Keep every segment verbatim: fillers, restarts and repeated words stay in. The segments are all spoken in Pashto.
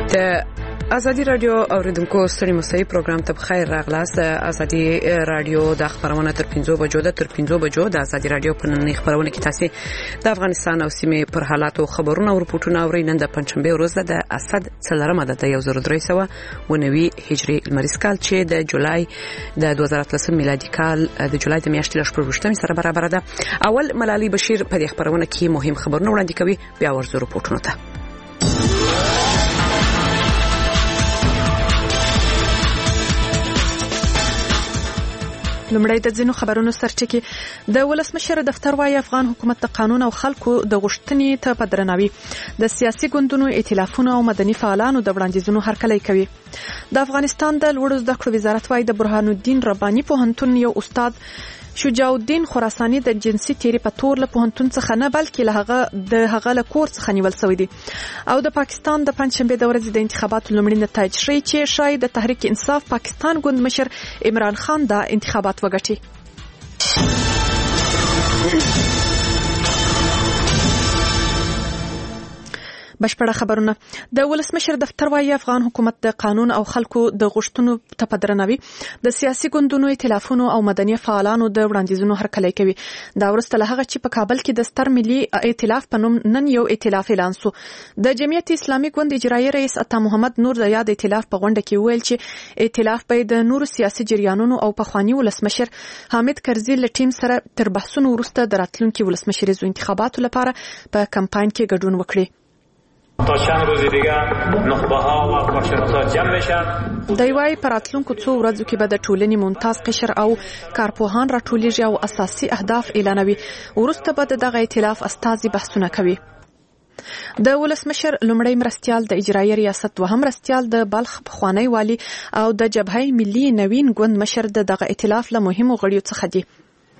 د ازادي رادیو اوریدونکو ستړي مسئي پروګرام ته بخیر راغلاست. ازادي رادیو د خبرونه تر پنځو بجو د تر پنځو بجو د ازادي رادیو په نن خبرونه کې تاسو د افغانستان او سیمې پر حالات او خبرونه او رپورټونه اورئ. نن د پنځشنبه ورځ د اسد څلورمه د یو زر درې سوه او نوي هجري لمریز کال چې د جولای د دوه زره اتلسم میلادي کال د جولای د میاشتې ل شپږ سره برابر ده. اول ملالي بشیر په دې خبرونه کې مهم خبرونه وړاندې کوي، بیا ورزو رپورټونه ته. لمړی د ځینو خبرونو سرچکي د ولسمشر دفتر وايي افغان حکومت د قانون او خلکو د غوښتنې ته په درناوي د سیاسي ګوندونو ائتلافونو او مدني فعالانو د وړاندیزونو هرکلی کوي. د افغانستان د لوړو زده کړو وزارت وايي د برهان الدین رباني پوهنتون یو استاد شجاع الدین خراساني د جنسي تیری په تور له پوهنتون څخه نه بلکې له هغه د هغه له کور څخه نیول شوی دی. او د پاکستان د پنځشنبه د ورځې د انتخاباتو لومړي نتایج ښیي چې شاید د تحریک انصاف پاکستان ګوند مشر عمران خان د انتخابات وګټي. بشپړه خبرونه. د ولسمشر دفتر وايي افغان حکومت د قانون او خلکو د غوښتنو ته په درناوي د سیاسي ګوندونو ائتلافونو او مدني فعالانو د وړاندیزونو هرکلی کوي. دا وروسته له هغه چې په کابل کې د ستر ملي ائتلاف په نوم نن یو ائتلاف اعلان شو. د جمعیت اسلامي ګوند اجرایي رئیس عطا محمد نور د یاد ائتلاف په غونډه کې ویل چې ائتلاف به د نورو سیاسي جریانونو او پخوانی ولسمشر حامد کرزي له ټیم سره تر بحثونو وروسته د راتلونکي ولسمشریزو انتخاباتو لپاره په کمپاین کې ګډون وکړي. تا چند روز دیگه نخبه ها و کارشناسا جمع بشن. دی وايي په راتلونکو څو ورځو کې به د ټولنې ممتاز قشر او کارپوهان راټولیږي او اساسي اهداف اعلانوي. وروسته به دغه ائتلاف استازي بحثونه کوي. د ولسمشر لومړی مرستیال د اجرایي ریاست دوهم مرستیال د بلخ پخوانی والی او د جبهه ملي نوین ګوند مشر د دغه ائتلاف له مهمو غړیو څخه دي.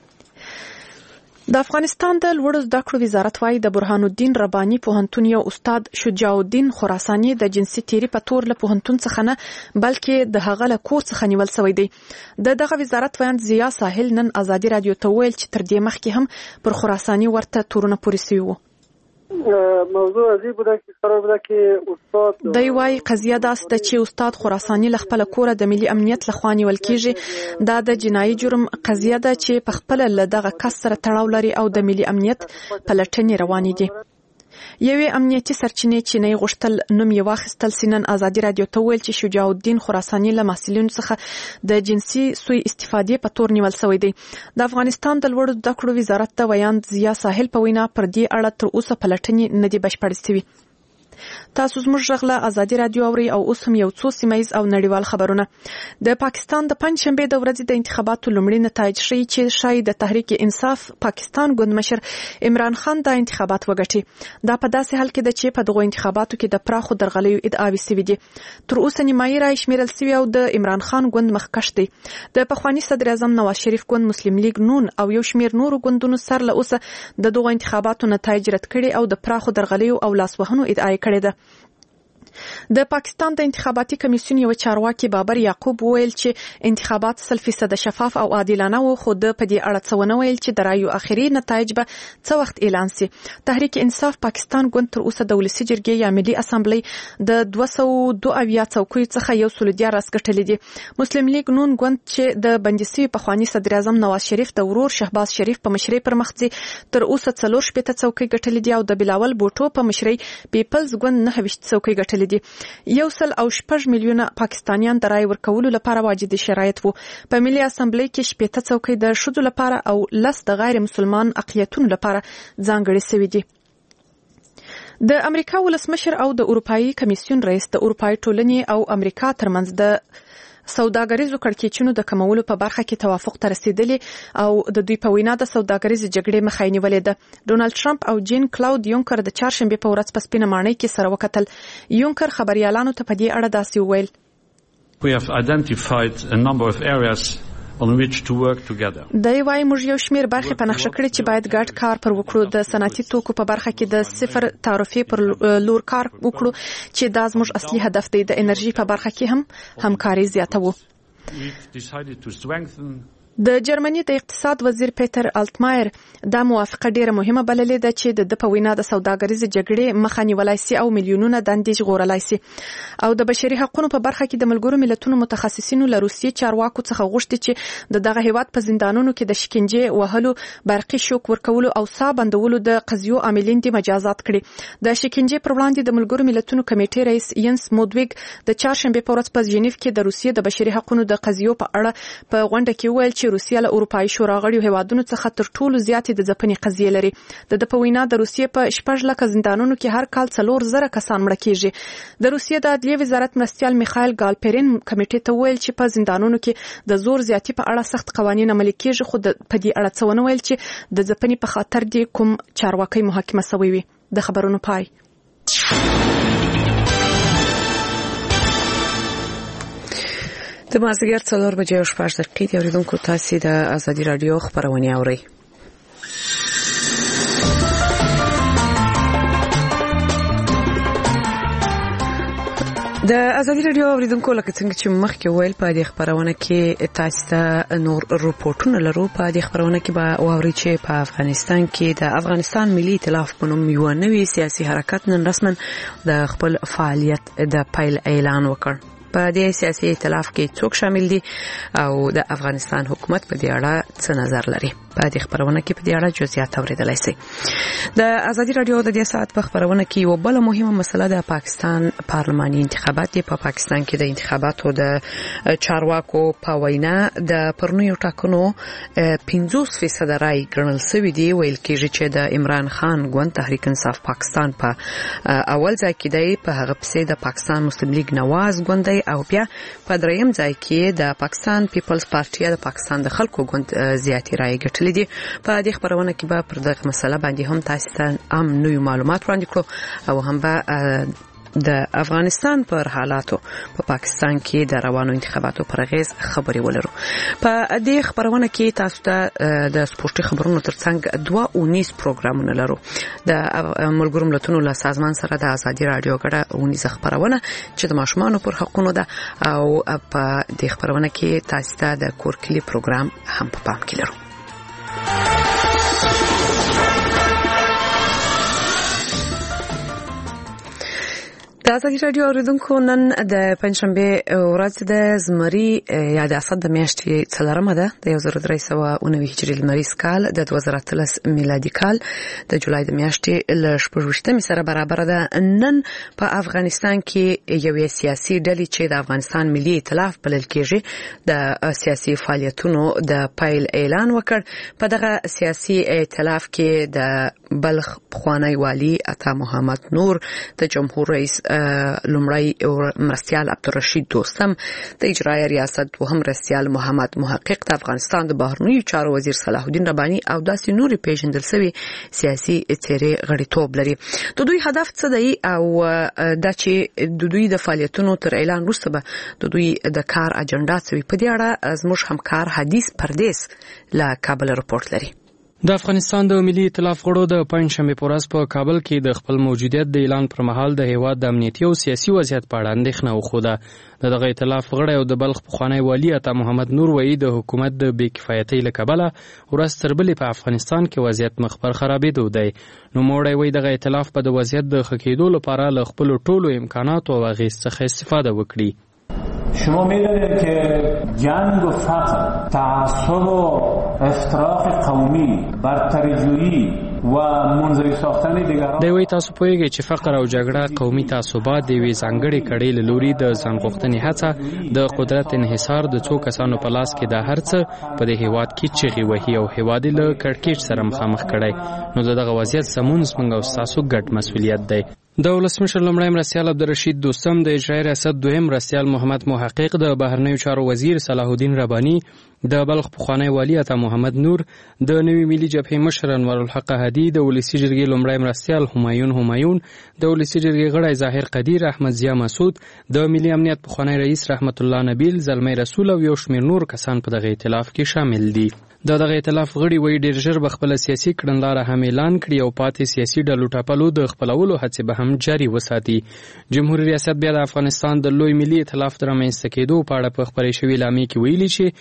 د افغانستان د لوړو زده کړو وزارت وايي د برهان الدین رباني پوهنتون یو استاد شجاع الدین خراساني د جنسي تیری په تور له پوهنتون څخه نه بلکې د هغه له کور څخه نیول شوی دی. د دغه وزارت ویاند ضیا ساحل نن ازادي رادیو ته ویل چې تر دې مخکې هم پر خراساني ورته تورونه پورې شوي وو. موضوع عجیب بوده که قرار بوده که استاد دی وايي قضیه داسې ده چې استاد خراساني له خپل کوره د ملي امنیت لخوا نیول کیږي. دا د جنایي جرم قضیه ده چې په خپل له دغه کس سره تړاو لري او د ملي امنیت پلټنې روانې دي. یوې امنیتي سرچینې چې نه غوښتل نوم یې واخیستل سینن ازادي رادیو ته ویل چې شجاع الدین خراساني له محصلینو څخه د جنسي سوء استفادې په تور نیول شوی دی. د افغانستان د لوړو زده کړو وزارت د ویاند ضیا ساحل په وینا پر دې اړه تر اوسه پلټنې نه دي بشپړې شوي. تاسو زموږ غږ له ازادي رادیو اورئ او اوس هم یو څو سیمایز او نړیوال خبرونه. د پاکستان د پنځشنبه د ورځې د انتخاباتو لومړي نتایج ښیي چې شاید د تحریک انصاف پاکستان ګوند مشر عمران خان د انتخابات وګټي. دا په داسې حال کې ده چې په دغو انتخاباتو کې د پراخو درغلیو ادعاوې شوي دي. تر اوسه نیمایي رایې شمیرل شوي او د عمران خان ګوند مخکښ دی. د پخواني صدر اعظم نواز شریف ګوند مسلم لیگ نون او یو شمیر نورو ګوندونو سر له اوسه د دغو انتخاباتو نتایج رد کړي او د پراخو درغلیو او لاسوهنو ادعا کړې ده. د پاکستان د انتخاباتي کمیسیون یو چارواکي بابر یعقوب ویل چې انتخابات سل فیصد شفاف او عادلانه وو، خو د په دې اړه څه ونه ویل چې د رایو اخري نتایج به څه وخت اعلان شي. تحریک انصاف پاکستان ګوند تر اوسه د ولسي جرګې یا ملي اسامبلۍ د دوه سوه دوه اویا څوکیو څخه یو سل دیارلس ګټلې دي. مسلم لیگ نون ګوند چې د بندي پخواني صدر اعظم نواز شریف د ورور شهباز شریف په مشرۍ پر مخ ځي تر اوسه څلور شپېته څوکۍ ګټلې دي او د بلاول بوټو په مشرۍ پیپلز ګوند نهه ویشت څوکۍ ګټلې دي. یو سل او شپږ میلیونه پاکستانیان د رای ورکولو لپاره واجد شرایط وو. په ملي اسامبلۍ کې شپېته څوکۍ د ښځو لپاره او لس د غیر مسلمان اقلیتونو لپاره ځانګړې شوي دي. د امریکا ولسمشر او د اروپایي کمیسیون رئیس د اروپایي ټولنې او امریکا ترمنځ د سوداګریزو کړکېچونو د کمولو په برخه کې توافق ته رسیدلی او د دوی په وینا د سوداګریزې جګړې مخه یې نیولې ده. ډونالد ټرمپ او جین کلاود یونکر د چهارشنبې په ورځ په سپینه ماڼۍ کې سره وکتل. یونکر خبريالانو ته په دې اړه داسې وویل: We have identified a number of areas on which to work together. دی وايي موږ یو شمیر برخې په نقشه کړې چې باید ګډ کار پر وکړو. د صنعتي توکو په برخه کې د صفر تعرفې پر لور کار وکړو چې دا زموږ اصلي هدف دی. د انرژي په برخه کې هم همکاري زیاتوو. We've decided to strengthen د جرمني د اقتصاد وزیر پیټر الټمایر دا موافقه ډیره مهمه بللې ده چې د په وینا د سوداګریزې جګړې مخه نیولای شي او میلیونونه دندې ژغورلای شي او د بشري حقوقو په برخه کې د ملګرو ملتونو متخصصینو له روسیې چارواکو څخه غوښتي چې د دغه هیواد په زندانونو کې د شکنجې وهلو برقي شوک ورکولو او سا بندولو د قضیو عاملین دي مجازات کړي. د شکنجې پر وړاندې د ملګرو ملتونو کمیټې رئیس ینس مودویګ د چهارشنبه په ورځ په ژنیف کې د روسیې د بشري حقوقو د قضیو په اړه په غونډه کې ویل چې روسیه له اروپایي شورا غړیو هیوادونو څخه تر ټولو زیاتې د ځپنې قضیې لري. د د په وینا د روسیې په شپږ لکه زندانونو کې هر کال څلور زره کسان مړه کیږي. د روسیې د عدلیې وزارت مرستیال میخایل ګالپرین کمیټې ته ویل چې په زندانونو کې د زور زیاتی په اړه سخت قوانین عملي کیږي، خو د په دې اړه څه ونه ویل چې د ځپنې په خاطر دی کوم چارواکي محاکمه شوی وي. د خبرونو پای. د مازدیګر څلور بجې او شپږ دقیقې د اوریدونکو تاسو د ازادي رادیو خبرونه اورئ. د ازادي رادیو اوریدونکو لکه څنګه چې مخکې ویل په دې خبرونه کې تاسو ته نور رپورټونه لرو. په دې خبرونه کې به واوري چې په افغانستان کې د افغانستان ملي ائتلاف په نوم یو نوی سیاسي حرکت نن رسما د خپل فعالیت د پیل اعلان وکړ. په دې سیاسي ائتلاف کې څوک شامل دي او د افغانستان حکومت په دې اړه څه نظر لري؟ په دې خبرونه کې په دې اړه جزئیات اوریدلای شئ. د ازادي رادیو د دې ساعت په خبرونه کې یو بل مهمه مسله د پاکستان پارلماني انتخابات دي. په پاکستان کې د انتخاباتو د چارواکو په وینا د پرنیو ټاکنو پنځوس فیصد رای ګڼل شوی دی. ویل کېږي چې د عمران خان ګوند تحریک انصاف پاکستان په اول ځای کې دی، په هغه پسې د پاکستان مسلم لیگ نواز ګوند او بیا په دریم ځای کې د پاکستان پیپلز پارټي د پاکستان د خلکو ګوند زیاتې رای ګټلې دي. په دې خبرونه کې به پر دغه مسله باندې هم تاسو ته عام نوې معلومات وړاندې کړو او هم به د افغانستان پر حالاتو په پا پاکستان کې د روانو انتخاباتو پر اغیز خبري ولرو. په دې خبرونه کې تاسو ته د سپورتي خبرونو ترڅنګ دوه اونیز پروګرامونه لرو. د ملګرو ملتونو له سازمان سره د ازادي رادیو غړه اونیز خبرونه چې د ماشومانو پر حقوقو ده او په دې خبرونه کې تاسو ته د کورکلي پروګرام هم په پام کې لرو. د ازادي رادیو اوریدونکو نن د پنځشنبه ورځ د زمري یا د اسد د میاشتې څلورمه ده د یو زر درې سوه او نوي هجري لمریز کال د دوه زره اتلس میلادي کال د جولای د میاشتې له شپږویشتمې سره برابر ده. نن په افغانستان کې یوې سیاسي ډلې چې د افغانستان ملي ائتلاف بلل کېږي د سیاسي فعالیتونو د پیل اعلان وکړ. په دغه سیاسي ائتلاف کې د بلخ پخوانی والی عطا محمد نور، د جمهور رئیس لومړی مرستیال عبدالرشید دوستم، د اجرایي ریاست دوهم مرستیال محمد محقق، د افغانستان د بهرنیو چارو وزیر صلاح الدین رباني او داسې نورې پیژندل شوي سیاسي څېرې غړیتوب لري. د دوی هدف څه دی او دا چې د دوی د فعالیتونو تر اعلان وروسته به د دوی د کار اجنډا څه وي؟ په دې اړه زموږ همکار حدیث پردیس له کابل رپورټ لري. د افغانستان د ملي ائتلاف غړو د پنځشنبه په ورځ په کابل کې د خپل موجودیت د اعلان پر مهال د هیواد د امنیتي او سیاسي وضعیت په اړه اندېښنه وښوده. د دغه ائتلاف غړی او د بلخ پخوانی والي عطا محمد نور وایي د حکومت د بې کفایتۍ له کبله ورځ تر بلې په افغانستان کې وضعیت مخ پر خرابېدو دی. نوموړی وایي دغه ائتلاف به د وضعیت د ښه کېدو لپاره له خپلو ټولو امکاناتو او اغېز څخه استفاده وکړي. شما می‌دانید که جنگ و فقر، تعصب و افتراق قومی، برتری‌جویی و منزوی ساختن دیگران دی وایي تاسو پوهیږئ چې فقر او جګړه، قومي تعصبات د یوې ځانګړې کړۍ له لوري د ځان غوښتنې هڅه، د قدرت انحصار د څو کسانو په لاس کې دا هر څه په دې هیواد کې چغې وهي او هیواد یې له کړکېچ سره مخامخ کړی. نو د دغه وضعیت سمون زموږ او ستاسو ګډ مسؤلیت دی. د ولسمشر لومړی مرستیال عبدالرشید دوستم، د اجرایي ریاست دویم مرستیال محمد محقق، د بهرنیو چارو وزیر صلاح الدین رباني، د بلخ پخوانی والی عطا محمد نور، د نوي ملي جبهې مشر انور الحق هدي، د ولسي جرګې لومړی مرستیال همایون همایون، د ولسي جرګې غړی ظاهر قدیر، احمد ضیا مسعود، د ملي امنیت پخوانی رئیس رحمت الله نبیل، زلمی رسول او یو شمېر نور کسان په دغه ائتلاف کې شامل دي. د دغه ائتلاف غړي وایي ډېر ژر به خپله سیاسي کړنلاره هم اعلان کړي او پاتې سیاسي ډلو ټپلو د خپلولو هڅې به هم جاري وساتي. جمهوري ریاست بیا د افغانستان د لوی ملي ائتلاف د رامنځته کېدو په اړه په خپرې شوې اعلامیې کې ویلي چې دوی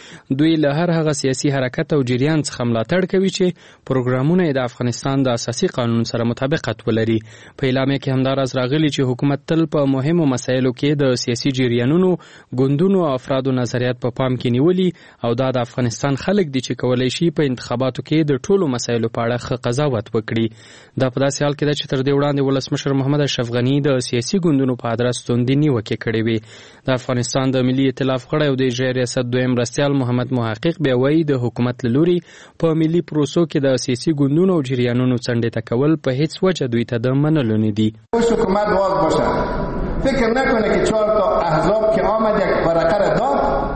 دوی له هر هغه سیاسي حرکت او جریان څخه ملاتړ کوي چې پروګرامونه د افغانستان د اساسي قانون سره مطابقت ولري. په اعلامیه کې همداراز راغلي چې حکومت تل په مهمو مسایلو کې د سیاسي جریانونو، ګوندونو او افرادو نظریات په پام کې نیولي او دا د افغانستان خلک دي چې کولای شي په انتخاباتو کې د ټولو مسایلو په اړه ښه قضاوت وکړي. دا په داسې حال کې ده چې تر دې وړاندې ولسمشر محمد اشرف غني د سیاسي ګوندونو په ادرس توندې نیوکې کړې وې. د افغانستان د ملي ائتلاف غړی او د اجرایي ریاست دویم مرستیال محمد محقق بیا وایي د حکومت له لوري په ملي پروسو کې د سیاسي ګوندونو او جریانونو څنډې ته کول په هیڅ وجه دوی ته د منلو نه دي. حکومت واز باشه فکر نکنه که چهار تا احزاب که آمد یک ورقه را داد.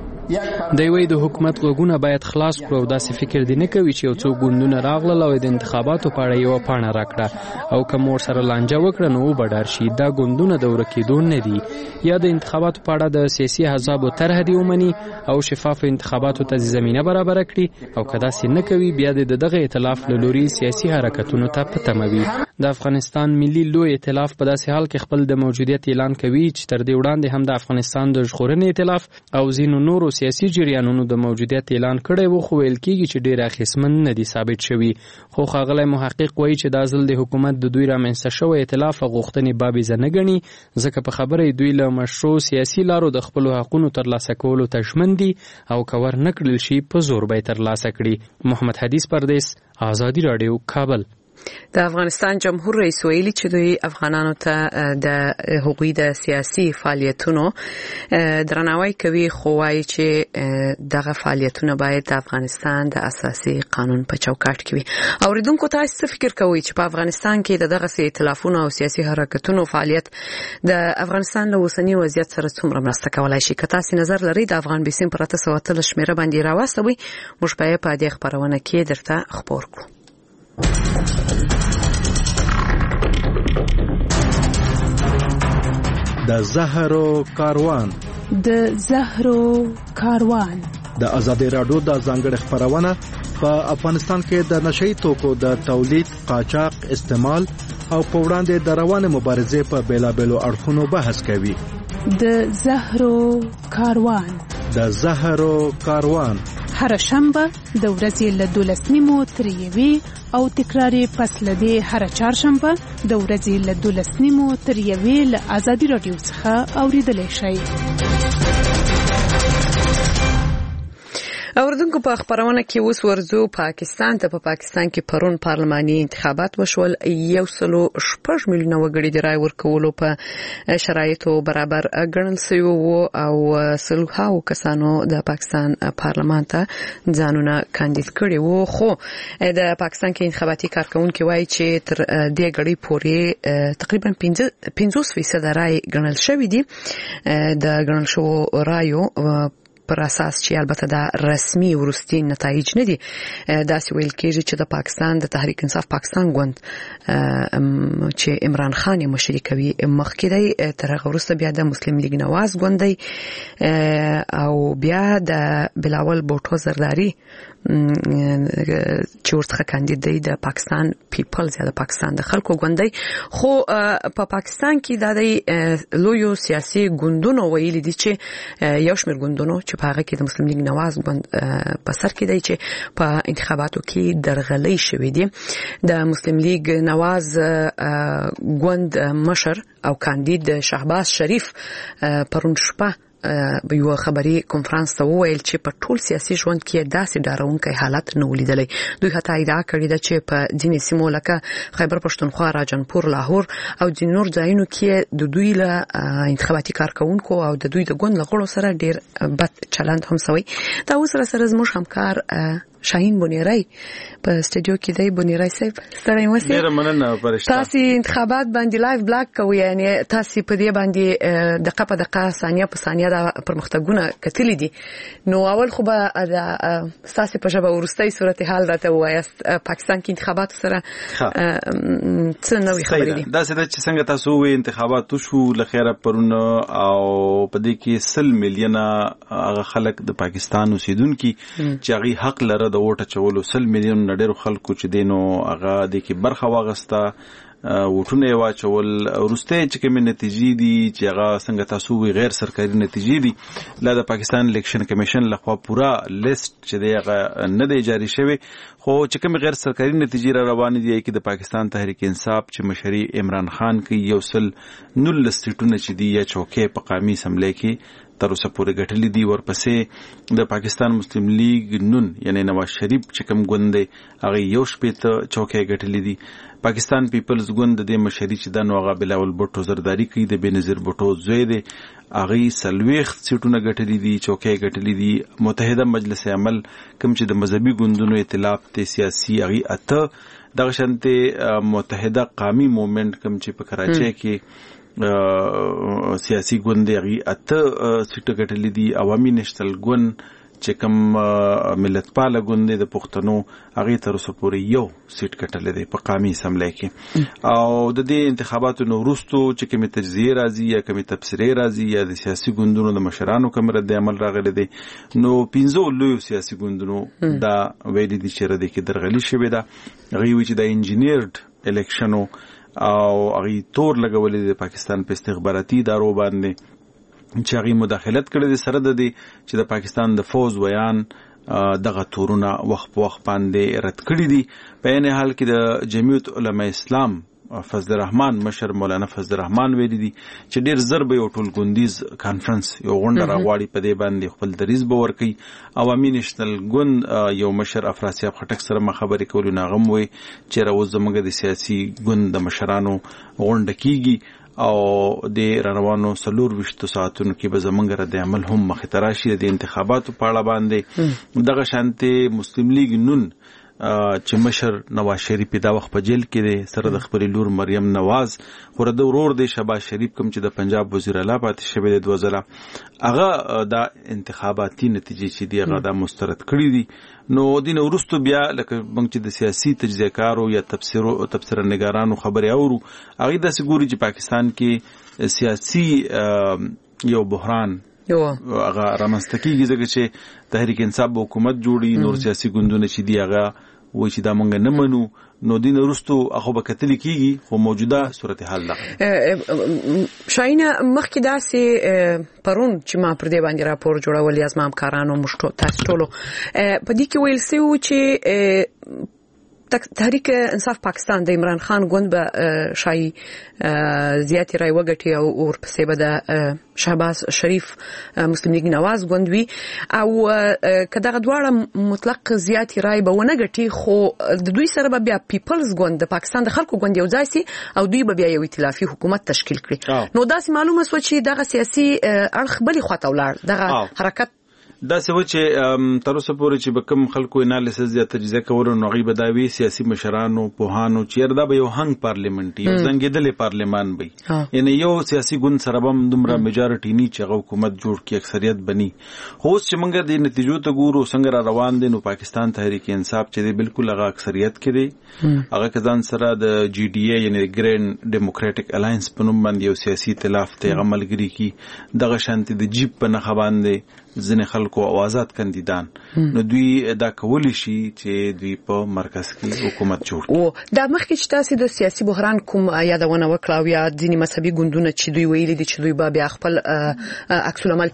دی وایي د حکومت غوږونه باید خلاص کړو او داسې فکر دی نه کوي چې یو څو ګوندونه راغلل او د انتخاباتو په اړه یوه پاڼه راکړه او که مو ورسره لانجه وکړه نو وبډار شي. دا ګوندونه د ورکېدو نه دي. یا د انتخاباتو په اړه د سیاسي احزابو طرح دې ومني او شفاف انتخاباتو ته زمینه برابره کړي او که داسې نه کوي بیا د دغه ائتلاف له لوري سیاسي حرکتونو ته په تمه وي. د افغانستان ملي لوی ائتلاف په داسې حال کې خپل د موجودیت اعلان کوي چې تر دې وړاندې هم د افغانستان د ژغورنې ائتلاف او ځینو نورو سیاسي جریانونو د موجودیت اعلان کړی و، خو ویل کېږي چې ډېر اغېزمن نه دي ثابت شوي. خو ښاغلی محقق وایي چې دا ځل د حکومت د دوی رامنځته شوی ائتلاف او غوښتنې بابیزه نه ګڼي، ځکه په خبره دوی له مشروع سیاسي لارو د خپلو حقونو ترلاسه کولو ته ژمن دي او که ور نه کړل شي په زور به یې ترلاسه کړي. محمد حدیث پردیس، آزادي راډیو، کابل. د افغانستان جمهور رئیس ویلي چې دوی افغانانو ته د حقوقي د سیاسي فعالیتونو درناوی کوي، خو وایي چې دغه فعالیتونه باید د افغانستان د اساسي قانون په چوکاټ کې وي. اوریدونکو تاسو څه فکر کوئ چې په افغانستان کې د دغه ائتلافونو او سیاسي حرکتونو فعالیت د افغانستان له اوسني وضعیت سره څومره مرسته کولای شي؟ که تاسو نظر لرئ د افغان بیسیم پر اته سوه اتلس شمیره باندې راواستوئ، موږ به په دې خبرونه کې درته خبر کړو. د زهرو کاروان د زهرو کاروان د آزادي راډیو د ځانګړي خبرونه په افغانستان کې د نشئی توکو د تولید، قاچاق، استعمال او په وړاندې د روانه مبارزې په بیلابېلو اړخونو بحث کوي. د زهرو کاروان د زهرو کاروان هر شنبه د ورځې له دولس نیمو تر یوې او تکراري پس له دې هر چهارشنبه د ورځې له دولس نیمو تر یوې له آزادي راډیو څخه اوریدلی شئ. اوردونکو په خبرونه کې اوس ورزو پاکستان ته. په پا پاکستان کې پرون پارلماني انتخابات وشول. یو سلو شپږ میلیونه وګړي د رای ورکولو په شرایطو برابر ګڼل شوي وو او سلهاو کسانو د پاکستان پارلمان ته ځانونه کاندید کړي وو. خو د پاکستان کې انتخاباتي کارکونکي وایي چې تر دې غړي پورې تقریبا پنځوس فیصد رای ګڼل شوي دي. د ګڼل شوو رایو پر اساس چې البته دا رسمي ورستي نتایج نه دي. داسې ویل کېږي چې د پاکستان د تحریک انصاف پاکستان ګوند چې عمران خان مشري کوي مخکې دی، تر هغه وروسته بیا د مسلم لیگ نواز ګوند دی او بیا د بلاول بوټو زرداری چې ورڅخه کاندید دی د پاکستان پیپلز یا د پاکستان د خلکو ګوند دی. خو په پاکستان کې د لویو سیاسي ګوندونو ویلي دي چې یو شمېر ګوندونو چې په هغه کې د مسلم لیگ نواز ګوند په سر کې دی چې په انتخاباتو کې درغلۍ شوې دي. د مسلم لیگ نواز ګوند مشر او کاندید شهباز شریف پرون شپه یو خبري کنفرانس ته وویل چې په ټول سیاسي ژوند کې داسې ډاروونکی حالت نه ولیدلی. دوی حتی ادعا کړې ده چې په ځینې سیمو لکه خیبر پښتونخوا، راجنپور، لاهور او ځینې نور ځایونو کې د دوی له انتخاباتي کارکونکو او د دوی د ګوند له غړو سره ډېر بد چلند هم شوی. دا اوس سره زموږ همکار شاهین بونیری په استودیو کې دی. بونیری صاحب ستړی مو سي؟ ډېر مننه فرشته. تاسو انتخابات باندې لایو بلاک کوي، یعنی تاسو په دې باندې دقیقه په دقیقه ثانیه په ثانیه د پرمختګونه کتلې دي. نو اول خو به د تاسو په ژبه ورستۍ صورتحال راته وایاست پاکستان کې انتخابات سره څه نوې خبرې دي؟ دا څه چې څنګه تاسو وې انتخابات شو لخيره پرونه او په دې کې سل میلیونه هغه خلک د پاکستان اوسیدونکو چې هغه حق لري د ووټ چولو سل میلیون ډېر خلکو چې دینو هغه د کې برخه واغسته وټونه واچول ورسته چې کوم نتیجې دي چې هغه څنګه تاسو وی غیر سرکاري نتیجې دي لا د پاکستان الیکشن کمیشن لخوا پورا لیست چې دی هغه نه دی جاری شوی خو چې کوم غیر سرکاري نتیجې را روان دي کې د پاکستان تحریک انصاف چې مشري عمران خان کوي یو سل نل سټونه چې دی یا چوکې په قومي اسمبلی کې تر اوسه پورې ګټلې دي ورپسې د پاکستان مسلم لیگ نون یعنی نواز شریف چې کوم ګوند دی هغه یو شپېته چوکې ګټلې دي پاکستان پیپلز ګوند د مشري چې د نوغه بلاول بوټو زرداری کوي د بنظیر بوټو زوی دی هغه سلويخ سیټونه ګټلې دي چوکې ګټلې دي متحده مجلس عمل کوم چې د مذهبي ګوندونو ائتلاف ته سیاسي هغه اته دغه شانته متحده قومي موومېنټ کوم چې په کراچۍ کې سیاسي ګوند دی اته سیټه ګټلې دي عوامي نشتل ګوند چې کوم ملتپال ګوند د پښتنو هغه تر اوسه پورې یو سیټ ګټلې دی په قومي اسمبلی کې او د دې انتخاباتو نو وروسته چې کومه تجزیه راځي یا کومه تبصره راځي یا د سیاسي ګوندونو د مشرانو کوم رد عمل راغلی دی نو پنځو لوی سیاسي ګوندونو دا ویلي دي چې رد کې درغلي شوی دا غوي چې د انجینیرډ الیکشنو او هغه تور لګولې د پاکستان په استخباراتي ادارو باندې چې هغه مداخلت کړې د سره د دي چې د پاکستان د فوز ویان دغه تورونه وخت په وخت باندې رد کړی دي په عین حال کې د جمعیت علماء اسلام فضل الرحمن مشر مولانا فضل الرحمن ویلي دي چې ډیر ضرب یو ټول ګوندیز کانفرنس یو غونډه راغواړي په دې باندې خپل دریز به ورکي عوامي نشنل ګوند یو مشر افراسیاب خټک سره مخابرې کولو ناغم وي چې راوځ زموږ د سیاسي ګوند د مشرانو غونډه کیږي او د روانو سلور وشتو ساعتونو کې به زمونږ رد عمل هم مخې ته راشي د انتخاباتو په اړه باندې دغه شانته مسلم لیگ نون چې مشر نواز شریف دا وخت په جیل کې دی سره د خپل لور مریم نواز خو د ورور دی شهباز شریف کوم چې د پنجاب وزیر اعلی پاتې شوی دی دوزله هغه دا انتخاباتي نتیجې چې دی هغه دا مسترد کړی دي نو دین ورستو بیا لکه موږ چې د سیاسي تجزیه کارو یا تفسیرو تفسیر نگارانو خبري اورو هغه د سګوري چې پاکستان کې سیاسي یو بحران یو هغه رامستکیږي ځکه چې تحریک انصاف حکومت جوړي نور سیاسي ګوندونه چې دی هغه و چې دا مونږ نه منو نو دین وروستو هغه به کتل کیږي خو موجوده صورتحال ده شاینه مخکې داسې پرون چې ما پر دې باندې راپور جوړول یا زما همکارانو مشتو تاسو ټولو په دې کې ویل سو چې تحریک انصاف پاکستان د عمران خان ګوند به شای زیاتې رای وګټي او ورپسې به د شهباز شریف مسلم لیگ نواز ګوند وي او کداغه دواړه مطلق زیاتې رای به ونه ګټي خو د دوی سره به بیا پیپلز ګوند د پاکستان د خلکو ګوند یو ځای سي او دوی به بیا یو ائتلافي حکومت تشکیل کړي نو داسې معلومه سو چې دغه سیاسي اړخ بلی خواته ولاړ دغه حرکت دا څه چې تر اوسه پورې چې بکم خلکو انالیسز یا تجزیه کولو نو غي بداوی سیاسي مشرانو پوهانو چې دا به یو هنګ پارلیمنت یو څنګه د پارلیمان وي یعنی یو سیاسي ګوند سره بم دومره میجارټی ني چې حکومت جوړ کی اکثریت بني خو چې موږ د نتیجو ته ګورو څنګه را روان دي نو پاکستان تحریک انصاف چې دی بالکل هغه اکثریت کړي هغه کزان سره د جی ډی اے یعنی ګرین ډیموکراټک الاینس په نوم باندې یو سیاسي ائتلاف ته عملګری کی دغه شانتي د جیب په نه باندې ځنې خلکو اوازات کاندیدان نو دوی دا کولی شي چې دوی په مرکز کې حکومت جوړ کړي او دا مخکې چې تاسو د سیاسي بحران کوم یادونه وکړه یا ځینې مذهبي ګوندونه چې دوی ویلي دي چې دوی به بیا خپل عکس العمل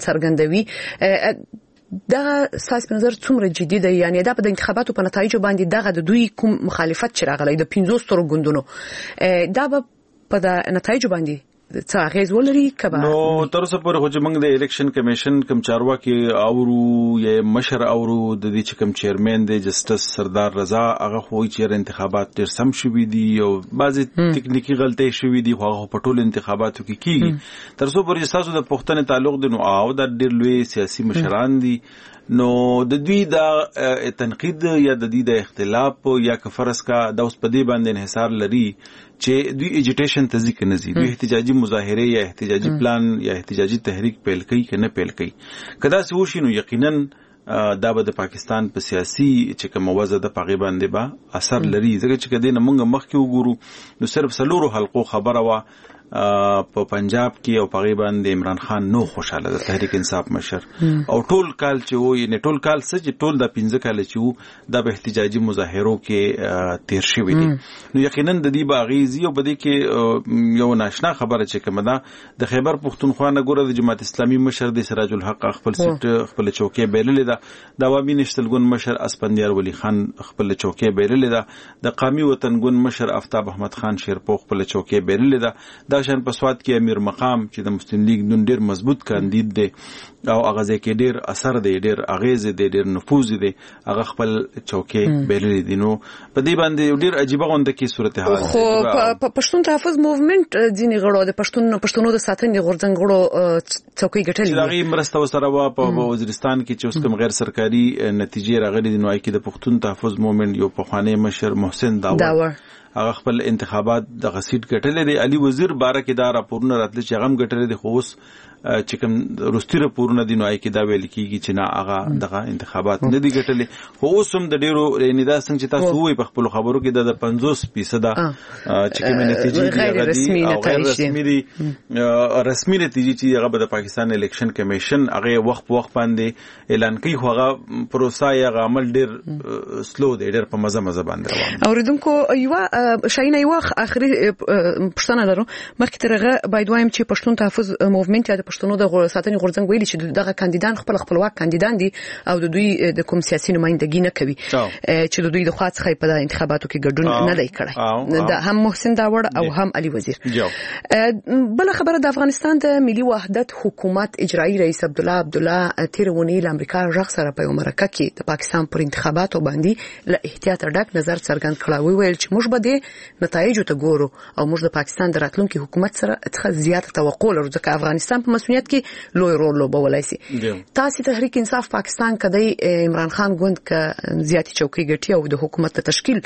څرګندوي دا ساس په نظر څومره جدي دی یعنی دا په انتخاباتو په نتایجو باندې دغه د دوی کوم مخالفت چې راغلی د پنځو سترو ګوندونو دا په د نتایجو باندې څه اغیز ولري کبا نو تر اوسه پورې خو چې موږ د الیکشن کمیشن کوم چارواکي اورو یا مشر اورو د دې چې کوم چیرمن دی جسټس سردار رضا هغه خو چې انتخابات ډیر سم شوي دي او بعضي ټکنیکی غلطۍ شوي دي خو په ټولو انتخاباتو کې کیږي تر اوسه پورې تاسو د پښتنې تعلق دی نو او د ډیر لوی سیاسي مشران دي نو د دوی دا تنقید یا د دوی د اختلاف یا کفرس کا د اوس په دې باندې انحصار لري چې دوی ایجیټیشن ته ځکه نه زی دوی احتجاجي مظاهره یا احتجاجي پلان یا احتجاجي تحریک پیل کوي کنه پیل کوي کدا څه وشي نو یقینا دا به د پاکستان په سیاسي چې کوم وضع د پاغي باندې با اثر لري ځکه چې کدی نه موږ مخکې وګورو نو صرف سلورو حلقو خبره وا په پنجاب کې او په غیبان د عمران خان نو خوشاله د تحریک انصاف مشر او ټول کال چې وو یې ټول کال څه چې ټول د پنځه کال چې وو د احتجاجي مظاهرو کې تیر شوی دي نو یقینا د دې باغیزي او بده کې یو ناشنا خبره چې کومه ده د خیبر پختونخوا نه ګوره د جماعت اسلامي مشر د سراج الحق خپل سټ خپل چوکۍ بیللې ده د عوامي نشتلګون مشر اسپندیار ولی خان خپل چوکۍ بیللې ده د قومي وطنګون مشر آفتاب احمد خان شیرپو خپل چوکۍ بیللې ده دا شان په سواد کې امیر مقام چې د مسلم لیگ نن ډیر مضبوط کاندید دی او هغه ځکه ډیر اثر دی ډیر اغیز دی ډیر نفوذ دی هغه خپل چوکۍ بیللې دي نو په دې باندې ډیر عجیب غونډه کې صورتحال خو په پښتون تحفظ موومېنت ځینې غړو د پښتون پښتونو د ساتنې غورځنګ غړو چوکۍ ګټلې چې هغه مرسته وسره وا په وزیرستان کې چې اوس کوم غیر سرکاري نتیجې راغلي دي نو کې د پښتون تحفظ موومېنت یو پخوانی مشر محسن داور هغه خپل انتخابات د غسیټ ګټلې دي علي وزیر باره کې دا راپورونه راتل چې هغه ګټلې دي خو اوس چې کوم روستي راپورونه دي نو کې دا ویل کیږي چې نه هغه دغه انتخابات نه دي ګټلې خو اوس هم د ډیرو ندا څنګه چې تاسو وایي په خپل خبرو کې د پنځوس فیصد چې کوم نتیجې دي هغه دي او غیر رسمي دي رسمي نتیجې چې هغه د پاکستان الیکشن کمیشن هغه وخت په وخت باندې اعلان کوي خو هغه پروسه یا عمل ډیر سلو دی ډیر په مزه مزه باندې روان اوریدونکو یو شاینه یو اخري پښتنه لرو مخکې ترغه باید وایم چې پښتون تحفظ موومېنت یا د پښتونو د ساتنې غورځنګ ویلي چې دغه کاندیدان خپل خپلواک کاندیدان دي او د دوی د کوم سیاسي نمائندګي نه کوي چې د دوی د خوا څخه په انتخاباتو کې ګډون نه دی کړی د هم محسن داور او هم علي وزیر بل خبره د افغانستان د ملي وحدت حکومت اجرایی رئیس عبد الله عبد الله تیرونی له امریکا ژغ سره په مرکه کې د پاکستان پر انتخاباتو باندې له احتیاط ډک نظر څرګند کړی ویل چې موږ به د نتایجو ته ګورو او موږ د پاکستان د راتلونکي حکومت سره څخه زیات توقع لرو ځکه افغانستان په مسؤلیت کې لوی رول لوبولای شي تاسو تحریک انصاف پاکستان کدی عمران خان ګوند ک زیاتی چوکۍ ګټي او د حکومت د تشکیل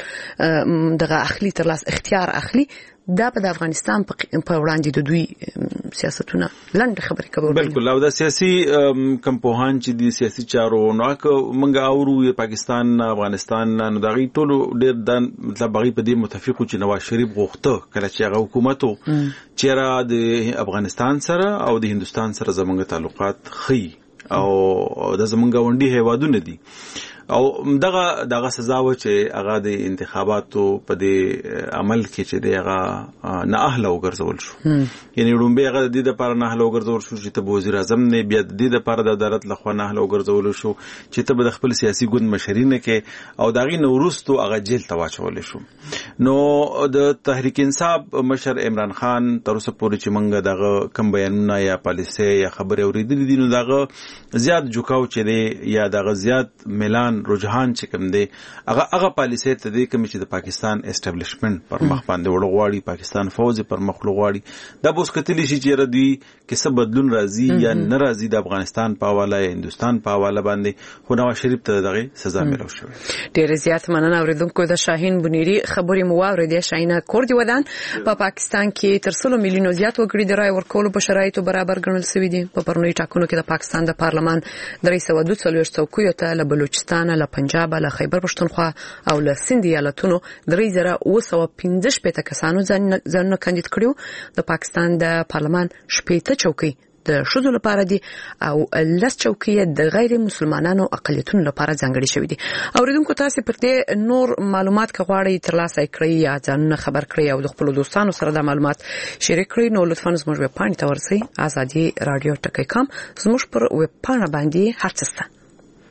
دغه اخلي تر لاس اختیار اخلي دا په افغانستان په وړاندې د دوی سیاستونه لاندې خبرې کوي بالکل او د سیاسي کمپوهان چې د سیاسي چارو نو که منګه اورو پاکستان افغانستان نو دغه ټولو ډېر د مطلب غي په دې متفقو چې نواز شریف غوښته کله چې هغه حکومتو چیرې د افغانستان سره او د هندستان سره زمونږ تعلقات خي او د زمونږ غونډي هیوادونه دي او دغه دغه سزا و چې هغه د انتخاباتو په دې عمل کې چې دغه نه اهله وګرځول شو یعنی رومبه هغه د دې لپاره نه اهله وګرځول شو چې ته وزیر اعظم نه بیا د دې لپاره د عدالت لخوا نه اهله وګرځول شو چې ته د خپل سیاسي ګوند مشرینه کې او دغه نورستو هغه جیل ته واچول شو نو د تحریک انصاف مشر عمران خان تر اوسه پورې چې منګه دغه کم بیانونه یا پالیسي یا خبري اوریدلې دي نو دغه زیات جوکاو چې دی یا دغه زیات ملان رجحان چې کوم دی هغه هغه پالیسي ته دی کوم چې د پاکستان اسټابلیشمنت پر مخ باندې وړغواړي پاکستان فوج پر مخ وړغواړي دا بوس کتلی شي چې ردوی کې څه بدلون راځي یا ناراضي د افغانستان په حواله یا هندستان په حواله باندې خو نواز شریف ته دغه سزا ملو شوی ډیر زیات مننه اوریدونکو د شاهین بنيري خبري مو اوریدې شاینه کوردی ودان په پاکستان کې تر څلور میلیونو زیات وګړي د رای ورکولو په شرایطو برابر ګڼل شوی دي په پرونی ټاکنو کې د پاکستان د پارلمان درې سوه دوه څلوېښت څوکیو ته له بلوچستان له پنجاب له خیبر پښتونخوا او له سند ایالتونو درې زره اوه سوه پنځه شپېته کسانو ځانونه کاندید کړیو د پاکستان د پارلمان شپېته چوکۍ د ښځو لپاره دي او لس چوکۍ د غیر مسلمانانو اقلیتونو لپاره ځانګړي شوي دي اوریدونکو تاسو پر دې نور معلومات کغواړئ ترلاسه کړئ یا ځانونه خبر کړئ او د خپل دوستانو سره د معلومات شریک کړئ نو لطفا زموږ ویب پاڼې ته ورسئ ازادي رادیو ټکی کام زموږ پر ویب پاڼه باندې هر څه شته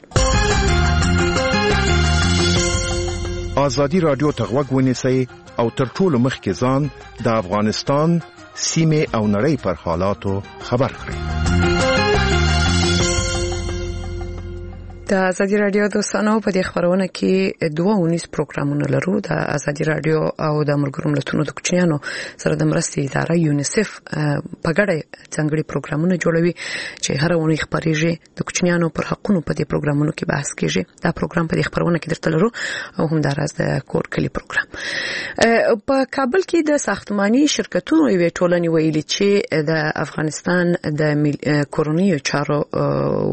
ازادي رادیو ته غوږ ونیسئ او تر ټولو مخکې ځان د افغانستان سیمه او نړۍ پر حالاتو خبر کړئ د ازادي رادیو دوستانو په دې خبرونه کې دوه ونیس پروګرامونه لرو د ازادي رادیو او د ملګرو ملتونو د کوچنیانو سره د مرستې اداره یونیسف په ګډه څنګه پروګرامونه جوړوي چې هر ونی خبرېږي د کوچنیانو پر حقوقو په دې پروګرامونو کې بحث کیږي دا پروګرام په دې خبرونه کې درته لرو او هم د راز د کور کلی پروګرام په کابل کې د ساختماني شرکتونو یوې ټولنې ویلي چې د افغانستان د کورنیو چارو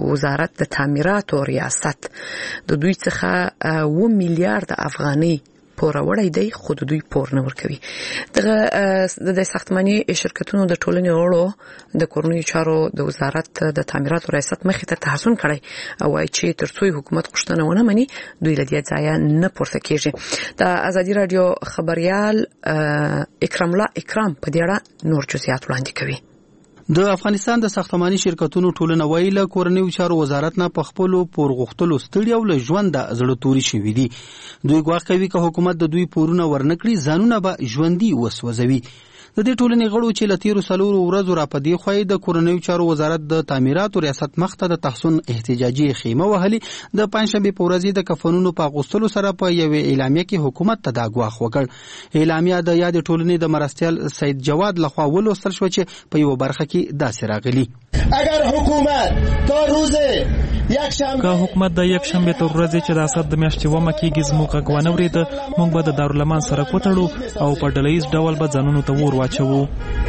وزارت د تعمیرات او ریاست د دوی څخه و میلیارډ افغانۍ پوروړی دی خو دوی پور نه ورکوي. دغه د ساختماني شرکتونو د ټولنې غړو د کورنیو چارو د وزارت د تعمیراتو ریاست مخې ته تحسن کړی او وايي چې ترڅو حکومت غوښتنه ونه مني دوی له دې ځایه نه پورته کیږي. د ازادي رادیو خبريال اکرام الله اکرام په دې اړه نور جزئیات وړاندې کوي. د افغانستان د ساختماني شرکتونو ټولنه وایي له کورنیو چارو وزارت نه په خپل پور غوښتلو ستړي او له ژوند د زړه توري شوي دي. دوی ګواښ کوي چې حکومت د دوی پورونه ورنکړي ځانونه به ژوندي وسوځوي. د دې ټولنې غړو چې له تیرو څلورو ورځو راپدې خوای د کورنیو چارو وزارت د تعمیراتو ریاست مخته د تحسن احتجاجي خیمه وهلي د پنځشنبه په ورځ د کفنونو په غوښتلو سره په یوې اعلامیه کې حکومت ته دا ګواښ وکړ. اعلامیه د یاد ټولنې د مرستیال سید جواد لخوا ولوستل شو چې په یو برخه کې داسې راغلي: اگر حکومت تا روز یک شنبه که حکومت د یک شنبه تر ورځې چې د اسد د میاشتې ومه کېږي زموږ غږ ونه اورېده موږ به د دارالمان سره کوتړو او په ډلهییز ډول به ځانونو ته اور واچوو.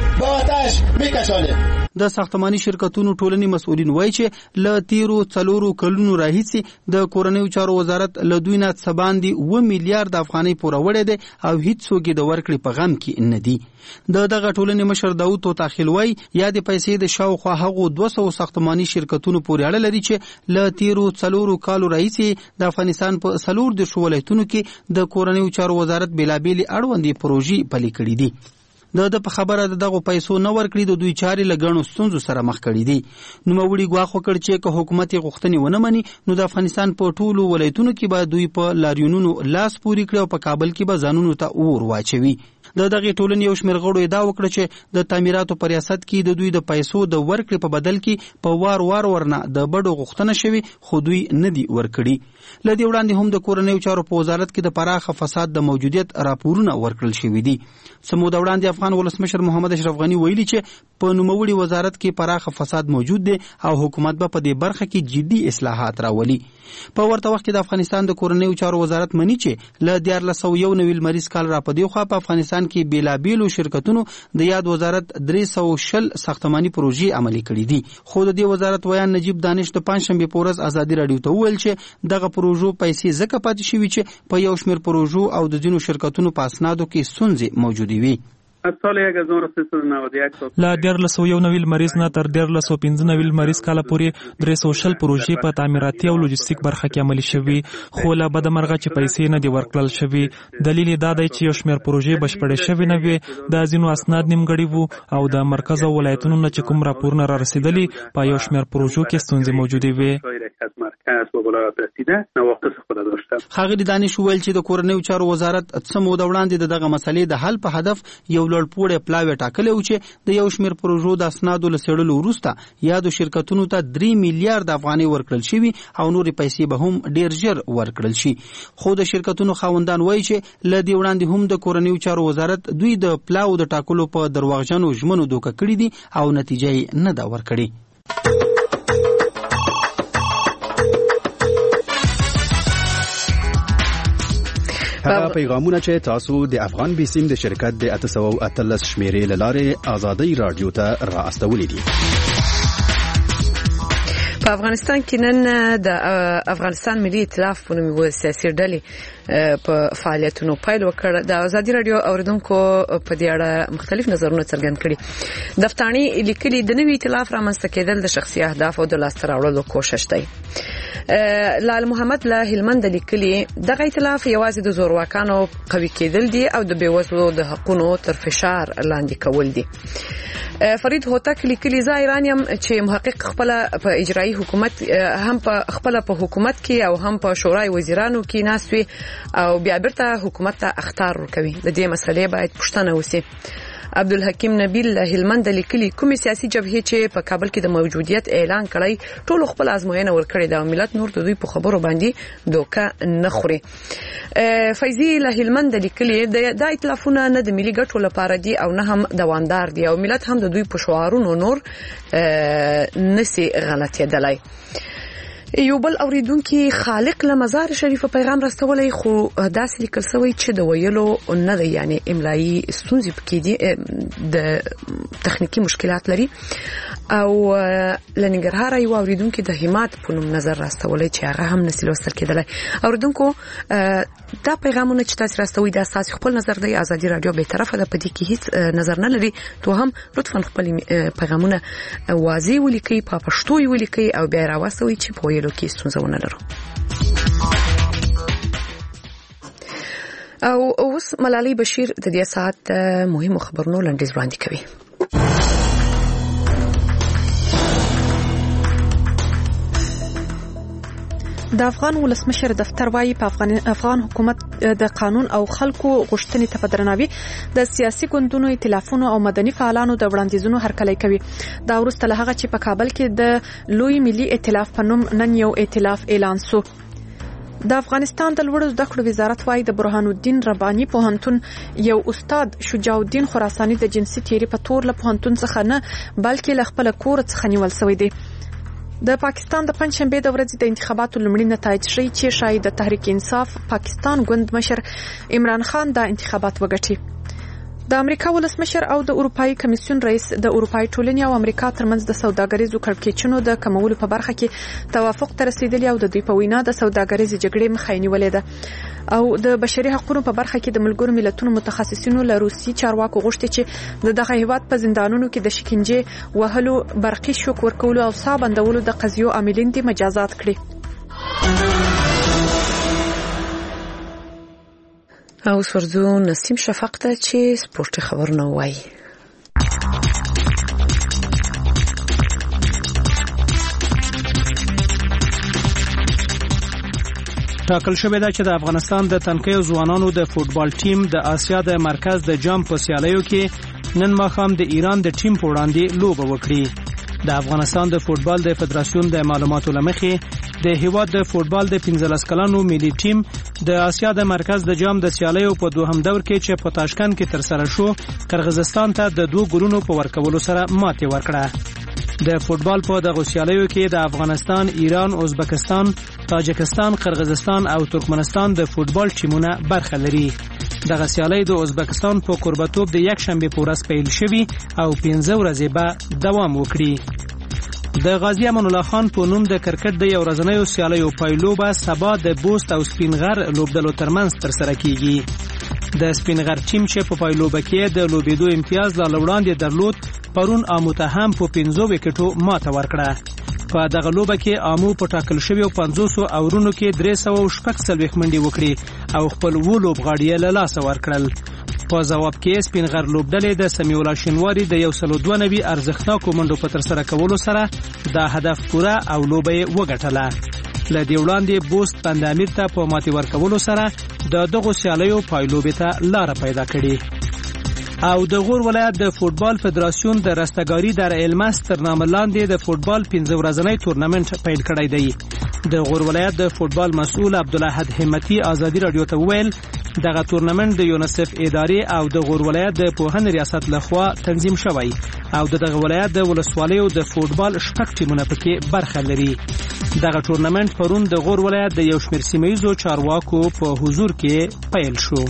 د ساختماني شرکتونو ټولنې مسؤلین وایي چې له تیرو څلورو کلونو راهیسې د کورنیو چارو وزارت له دوی نه څه باندې اوه میلیارډ افغانۍ پوروړی دی او هیڅ څوک د ورکړې په غم کې نه دي. د دغه ټولنې مشر داود توتاخیل وایي یادې پیسې د شاوخوا هغو دوه سوو ساختماني شرکتونو پورې اړه لري چې له تیرو څلورو کالو راهیسې د افغانستان په څلور دېرشو ولایتونو کې د کورنیو چارو وزارت بېلابېلې اړوندې پروژې پلي کړي دي. د د په خبره د دغه پیسو نه ورکړي د دوی چاري لګڼو ستونزو سره مخ کړي دي. نو موري ګواښ وکړ چې که حکومت غوښتنې ونه مني نو د افغانستان په ټولو ولایتونو کې به دوی په لاریونونو لاس پوري کړي او په کابل کې به ځانونو ته اور واچوي. د دغه ټولنې یو شمېر غړو ادعا وکړه چې د تعمیراتو په ریاست کې د دوی د پیسو د ورکړې په بدل کې په وار وار ورنه د بډو غوښتنه شوي خو دوی نه دي ورکړي. له دې وړاندې هم د کورنیو چارو په وزارت کې د پراخه فساد د موجودیت راپورونه ورکړل شوي دي. سمو د وړاندې افغان ولسمشر محمد اشرف غنی ویلي چې په نوموړي وزارت کې پراخه فساد موجود دی او حکومت به په دې برخه کې جدي اصلاحات راولي. په ورته وخت کې د افغانستان د کورنیو چارو وزارت مني چې له دیارلس سوه یو نوي لمریز کال راپدې خوا په افغانستان کې بېلابېلو شرکتونو د یاد وزارت درې سوه شل ساختماني پروژې عملي کړي دي. خو د دې وزارت ویان نجیب دانش د پنځشنبې په ورځ ازادي راډیو ته وویل چې دغه پروژو پیسې ځکه پاتې شوي چې په یو شمېر پروژو او د ځینو شرکتونو په اسنادو کې ستونزې موجودې وي. له دیارلس سوه یو نوي لمریز نه تر دیارلس سوه پنځه نوي لمریز کاله پورې درې سوه شل پروژې په تعمیراتي او لوجستیک برخه کې عملي شوي خو له بدمرغه چې پیسې نه دي ورکړل شوي. دلیل یې دا دی چې یو شمېر پروژې بشپړې شوې نه وي، د ځینو اسناد نیمګړي وو او د مرکز او ولایتونو نه چې کوم راپورونه را رسېدلي په یو شمېر پروژو کې ستونزې موجودې وي. ښاغلي دانش وویل چې د کورنیو چارو وزارت څه موده وړاندې د دغه مسلې د حل په هدف یو لوړپوړی پلاوی ټاکلی و چې د یو شمېر پروژو د اسنادو له څېړلو وروسته یادو شرکتونو ته درې میلیارډ افغانۍ ورکړل شوي او نورې پیسې به هم ډېر ژر ورکړل شي. خو د شرکتونو خاوندان وایي چې له دې وړاندې هم د کورنیو چارو وزارت دوی د پلاو د ټاکلو په درواغجنو ژمنو دوکه کړي دي او نتیجه یې نه ده ورکړې. هغه پیغامونه چې تاسو د افغان بیسیم د شرکت د اته سوه او اتلس شمیرې له لارې ازادي رادیو ته را استولې دي. په افغانستان کې نن د افغانستان ملي ائتلاف په نوم یو سیاسي ډلې په فعالیتونو پیل وکړ. د ازادي رادیو اوریدونکو په دې اړه مختلف نظرونه څرګند کړي. دفتاني لیکلي د نوي ائتلاف رامنځته کېدل د شخصي اهداف او د لاسته راوړلو کوشش دی. لال محمد له هلمند لیکلي دغه ائتلاف یوازې د زورواکانو قوي کېدل دي او د بیوزلو د حقونو تر فشار لاندې کول دي. فرید هوتک لیکلي زه ایران یم چې محقق خپل په اجرایي حکومت هم په خپل په حکومت کې او هم په شورای وزیرانو کې ناسوي او بیا بیرته حکومت ته اخطار ورکوي. د دې مسلې باید پوښتنه وشي. عبدالحکیم نبیل هلمند لیکلي کومې سیاسي جبهې چې په کابل کې د موجودیت اعلان کړی ټول خپل ازموینه ورکړي دا ملت نور د دوی په خبرو باندې دوکه نه خوري. فیضی له هلمند لیکلي د ائتلافونه نه د ملي ګټو لپاره دي او نه هم دوامدار دي او ملت هم د دوی په شعارونو نور نسی غلطېدلی. یو بل اوریدونکو خالق له مزار شریف پیغام راستولای خو داسې لیکل شوی چې د ویلو نه دی یعنی املایي ستونزې پکې دي د تخنیکی مشکلات لري او لنګرهار یو اوریدونکو د همت په نوم نظر راستولې چې هغه هم نسل وسل کېدل. اوریدونکو دا پیغامونه چې تاسو راستوي دا تاسو خپل نظر دی ازادي رادیو به طرفه د پدې کې هیڅ نظر نه لري. تو هم لطفا خپل پیغامونه واضح ولیکئ په پښتو ولیکئ او بیا راوستوي چې په ویلو کې ستونزه ونه لرو. او اوس ملالۍ بشیر د دې ساعت مهمو خبرونو لنډیز وړاندې کوي. د افغان ولسمشر دفتر وايي په افغان افغان حکومت د قانون او خلکو غوښتنې ته په درناوي د سیاسي ګوندونو ائتلافونو او مدني فعالانو د وړاندیزونو هرکلی کوي. دا وروسته له هغه چې په کابل کې د لوی ملي ائتلاف په نوم نن یو ائتلاف اعلان شو. د افغانستان د لوړو زده کړو وزارت وايي د برهان الدین رباني پوهنتون یو استاد شجاع الدین خراساني د جنسي تیری په تور له پوهنتون څخه نه بلکې له خپل کور څخه نیول شوی دی. د پاکستان د پنځشنبه د ورځې د انتخاباتو لومړی نتایج ښیي چې شاید د تحریک انصاف پاکستان ګوند مشر عمران خان د انتخابات وګټي. د امریکا ولسمشر او د اروپאי کمیسیون رئیس د اروپאי ټولنې او امریکا ترمنځ د سوداګریزو کړکېچونو د کمولو په برخه کې توافق ته رسیدلی او د دوی په وینا د سوداګریزې جګړې مخه یې نیولې ده. او د بشري حقوقو په برخه کې د ملګرو ملتونو متخصصینو له روسي چارواکو غوښتي چې د دغه هیواد په زندانونو کې د شکنجې وهلو برقي شوک ورکولو او صاحب اندولو د قضیو عاملین دي مجازات کړي. او سرزو نسیم شفق ته چې سپورتي خبرونه وایي. ټاکل شوې ده چې د افغانستان د تنکیو ځوانانو د فوتبال ټیم د آسیا د مرکز د جام په سیالیو کې نن ماښام د ایران د ټیم په وړاندې لوبه وکړي. د افغانستان د فوتبال د فدراسیون د معلوماتو لمخې د هیواد د فوتبال د پنځلس کلنو ملي ټیم د آسیا د مرکز د جام د سیالیو په دوهم دور کې چې په تاشکند کې تر سره شو قرغیزستان ته د دوه ګولونو په ورکولو سره ماتې ورکړه. د فوتبال په دغه سیالیو کې د افغانستان، ایران، ازبکستان، تاجکستان، قرغیزستان او ترکمنستان د فوتبال ټیمونه برخه لري. دغه سیالي د ازبکستان په قربتوب د یک شنبه په ورځ پیل شوی او پنځه ورځې به دوام وکړي. د غازی امان الله خان په نوم د کرکټ د یو ورځنیو سیالیو پایلوبه سبا د بوست او سپینغر لوبډلو ترمنځ ترسره کیږي. د سپینغر ټیم چې په پایلوبه کې د لوبېدو امتیاز لا وړاندې درلود پرون امو ته هم په پنځو وکټو ماته ورکړه. په دغه لوبه کې امو په ټاکل شوی پنځوس اورونو کې درې سوه شپږ څلوېښت منډې وکړي او خپل و لوبغاړي له لاسه ورکړل. په ځواب کې سپینغر لوبډلې د سمیع الله شینواري د یو سل دوه نوي ارزښتناکو منډو په ترسره کولو سره دا هدف پوره او لوبه یې وګټله. له دې وړاندې بوست بند امیر ته په ماتې ورکولو سره د دغو سیالیو پایلوبې ته لاره پیدا کړې. او د غور ولایت د فوتبال فدراسیون د رستګاری در الماس تر نامه لاندې د فوتبال پنځه ورځنی تورنمنت پیل کړی دی. د غور ولایت د فوتبال مسؤل عبدالاحد همتی ازادي رادیو ته وویل دغه تورنمنت د یونیسف ادارې او د غور ولایت د پوهنې ریاست لخوا تنظیم شوی او د دغه ولایت د ولسوالیو د فوتبال شپږ ټیمونه پکې برخه لري. دغه تورنمنت پرون د غور ولایت د یو شمېر سیمه ییزو چارواکو په حضور کې پیل شو.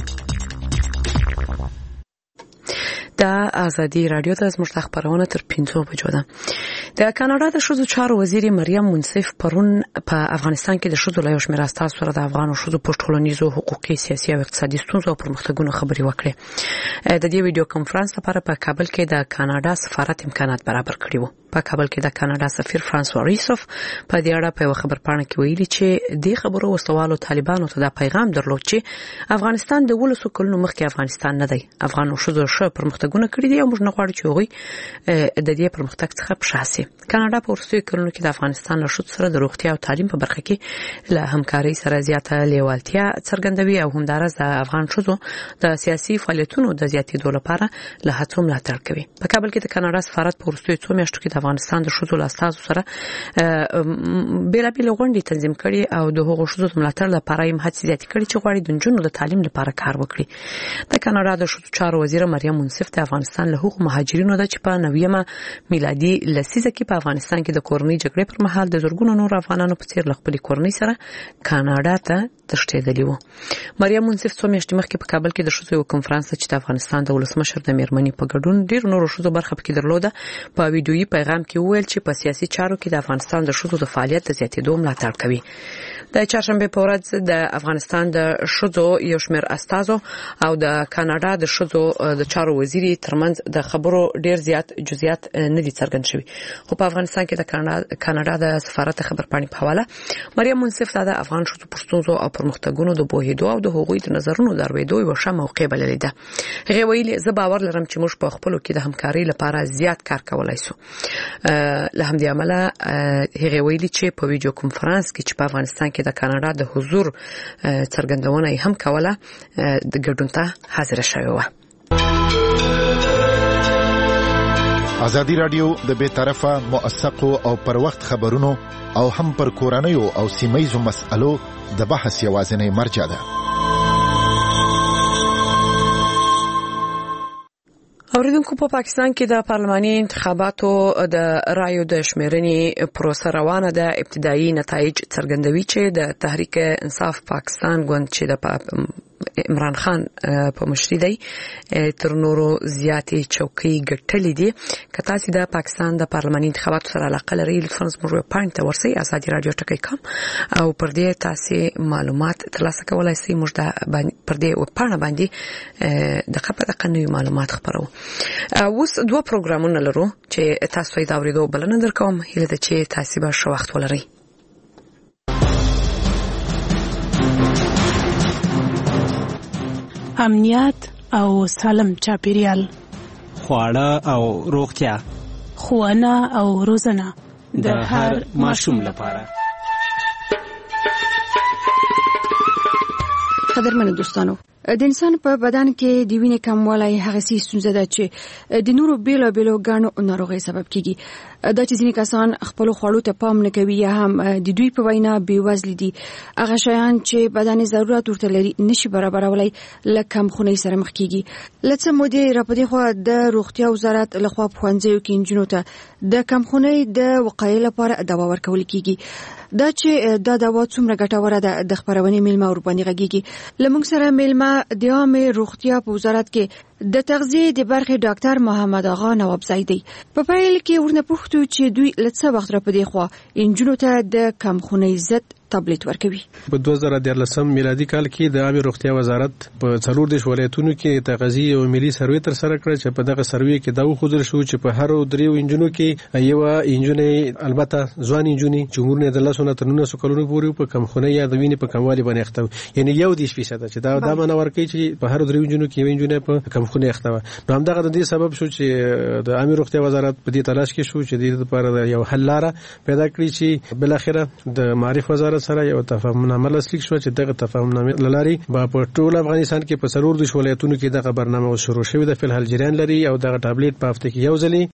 د ازادي رادیو د زموږ خبرونه تر پنځو بجو ده. د کاناډا د ښځو چارو وزیر مریم منصف پرون په افغانستان کې د ښځو له یو شمېر اساس سره د افغان ښځو په ټولنیزو حقوقي سیاسي او اقتصادي ستونزو او پرمختګونو خبرې وکړې. د دې ویډیو کانفرنس لپاره په کابل کې د کاناډا سفارت امکانات برابر کړي وو. په کابل کې د کاناډا سفیر فرانسوا ریسوف په دې اړه په خبر پاڼه کې ویلي چې د خبرو وسوالو طالبانو ته د پیغام درلود چې افغانستان د ولسو کلونو مخکې افغانستان نه دی. افغان ښځو ښه پرمختګونه کړي دي او موږ نه غواړو چې هغوی د دې پرمختګ څخه په شا سي. کاناډا په وروستیو کلونو کې د افغانستان له ښځو سره د روغتیا او تعلیم په برخه کې له همکارۍ سره زیاته لیوالتیا څرګندوي او همدارس د افغان ښځو د سیاسي فعالیتونو د زیاتېدو لپاره له هڅو ملاتړ کوي. په کابل کې د کاناډا سفارت په وروستیو څو میاشتو کې د افغانستان د ښځو له استازو سره بیلابیلې غونډې تنظیم کړي او د هغو ښځو د ملاتړ لپاره یې هڅې زیاتې کړي چې غواړي د نجونو د تعلیم لپاره کار وکړي. د کاناډا د ښځو چارو وزیر مریم منصف د د افغانستان له هغو مهاجرینو ده چې په نویمه میلادي لسیزه کې په افغانستان کې د کورنۍ جګړې پر مهال د زرګونو نور افغانانو په څیر له خپلې کورنۍ سره کاناډا ته تښتېدلي وو. مریم منصف څو میاشتې مخکې په کابل کې د ښځو یو کنفرانس چې د افغانستان د ولسمشر د میرمنې په ګډون ډېرو نورو ښځو برخه پکې درلوده په ویډیویي پیغام کې وویل چې په سیاسي چارو کې د افغانستان د ښځو د فعالیت د زیاتېدو ملاتړ کوي. د چهارشنبه په ورځ د افغانستان د ښځو یو شمېر استازو او د کاناډا د ښځو د چارو وزیري ترمنځ د خبرو ډېر زیات جزئیات نه دي څرګند شوي، خو په افغانستان کې د کاناډا د سفارت خبرپاڼې په حواله مریم منصف د افغان ښځو پر ستونزو او پرمختګونو د پوهېدو او د هغوی د نظرونو د اورېدو یوه ښه موقع بللې ده. هغې ویلي زه باور لرم چې موږ په خپلو کې د همکارۍ لپاره زیات کار کولی سو. له همدې امله هغې ویلي چې په ویډیو کنفرانس کې چې په افغانستان کې د کاناډا د حضور څرګندونه یې هم کوله د ګډون ته حاضره شوې وه. ازادي راډیو د بې طرفه موثقو او پر وخت خبرونو او هم پر کورنیو او سیمه‌یزو مسألو د بحث یوازینی مرجع ده. اوریدونکو په پاکستان کې د پارلماني انتخاباتو د رایو د شمیرنې پروسه روانه ده. ابتدایي نتایج څرګندوي چې د تحریک انصاف پاکستان ګوند چې د عمران خان په مشرۍ دی تر نورو زیاتې چوکۍ ګټلې دي. که تاسو د پاکستان د پارلماني انتخاباتو سره علاقه لرئ لطفاً زموږ ویب پاڼې ته ورسئ ازادي رادیو ټکی کام او پر دې تاسو معلومات ترلاسه کولای شئ. موږ د پر دې ویب پاڼه باندې د خپل د قانوني معلومات خبرو. اوس دوه پروګرامونه لرو چې تاسو یې دا اوریدو بلنه درکوم. هیله ده چې تاسو به ښه وخت ولرئ. امنیت او سالم چاپیریال، خواړه او روغتیا، ښوونه او روزنه د هر ماشوم لپاره. قدرمنو دوستانو، د انسان په بدن کې د وینې کموالی هغه سي ستونزه ده چې د نورو بیلو بیلو ګانو ناروغۍ سبب کیږي. دا چې ځینې کسان خپل خوړو ته پام نه کوي یا هم د دوی په وینا بیوزلي دي. هغه شیان چې بدن ضرورت ورته لري نشي برابرولای له کمخونۍ سره مخ کیږي. لڅه مودې راپدې خو د روغتیا وزارت لخوا په ښوونځیو کې انجونو ته د کمخونۍ د وقایې لپاره دوا ورکول کیږي. دا چې دا دوا څومره ګټوره ده د خبرونې میلمه ور باندې غږیږي. لمونږ سره میلمه د عامه روغتیا په وزارت کې د تغذیه د برخې ډاکټر محمد آغا نوابزی دی. په پیل کې ورنه پوښتو چې دوی لڅه وخت را پدې خو انجونو ته د کمخونۍ ضد تابلیت ورکوي. په دوه زره دیارلسم میلادي کال کې د عامه روغتیا وزارت په څلور دیش ولایتونو کې تغذیه او ملي سروې تر سره کړ چې په دغه سروې کې دا وښودل شو چې په هر دریو انجونو کې یو انجونې البته ځوان انجونې چې عمرونه د لسو نه تر نولسو کلونو پورې په کمخونۍ یا د وینې په کموالي باندې اخته، یعنی یو دیش فیصد چې دا د معنی ورکوي چې په هر دریو انجونو کې یو انجونې په کمخونۍ اخته و. نو همدغه د دې سبب شو چې د عامه روغتیا وزارت په دې تلاش کې شو چې د دې لپاره یو حل لاره پیدا کړي چې بل اخره د معرف وزارت سره یو تفاهمنامه لاسلیک شو چې دغه تفاهمنامه لاري په ټول افغانستان کې په سرور د ولایتونو کې دغه برنامه شروع شوې ده. په الحال جریان لري او دغه ټابلیټ په هفته کې یو ځلې